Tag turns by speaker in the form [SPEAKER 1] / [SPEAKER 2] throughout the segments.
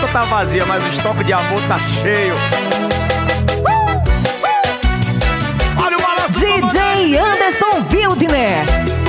[SPEAKER 1] tá vazia, mas o estoque de amor tá cheio. Olha o balanço.
[SPEAKER 2] DJ Anderson Wildner.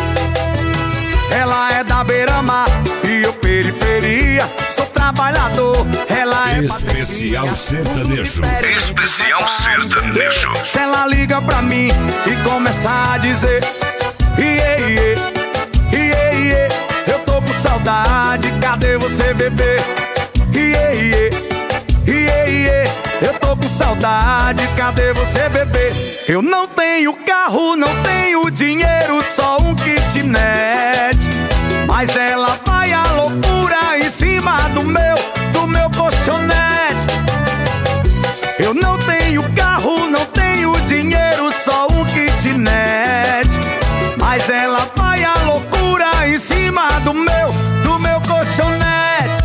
[SPEAKER 1] Ela é da beira-mar e eu periferia. Sou trabalhador, ela é
[SPEAKER 3] Especial sertanejo.
[SPEAKER 4] Especial sertanejo.
[SPEAKER 1] Se ela liga pra mim e começa a dizer iê, iê, iê, iê, eu tô com saudade, cadê você, bebê? Iê, iê, iê, iê, eu tô com saudade, cadê você, bebê? Eu não tenho carro, não tenho dinheiro, só um kitnet. Mas ela vai à loucura em cima do meu colchonete. Eu não tenho carro, não tenho dinheiro, só um kitnet. Mas ela vai à loucura em cima do meu colchonete.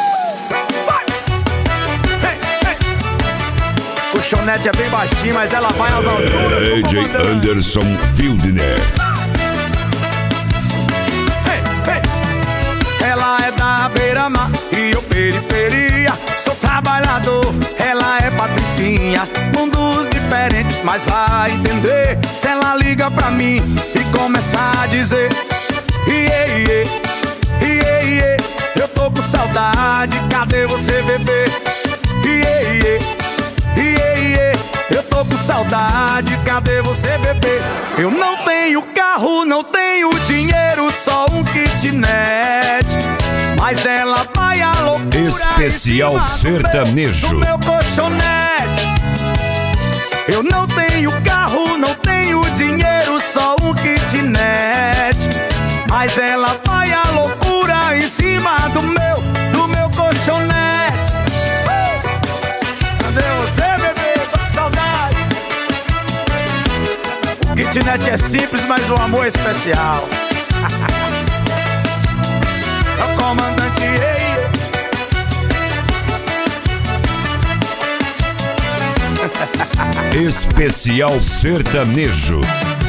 [SPEAKER 1] Hey, hey. Colchonete é bem baixinho, mas ela vai às alturas.
[SPEAKER 3] DJ Anderson Wildner.
[SPEAKER 1] Ela é da beira-mar e eu periferia. Sou trabalhador, ela é patricinha. Mundos diferentes, mas vai entender. Se ela liga pra mim e começa a dizer iê, iê, iê, iê, eu tô com saudade, cadê você, bebê? Iê, iê, iê, iê, eu tô com saudade, cadê você, bebê? Eu não tenho carro, não tenho dinheiro, só um kitnet. Mas ela vai à loucura.
[SPEAKER 3] Especial sertanejo.
[SPEAKER 1] Do meu colchonete. Eu não tenho carro, não tenho dinheiro, só um kitnet. Mas ela vai à loucura em cima do meu colchonete. Cadê você, bebê? Tô com saudade. O kitnet é simples, mas o amor é especial. É o comandante Ei.
[SPEAKER 3] Especial sertanejo.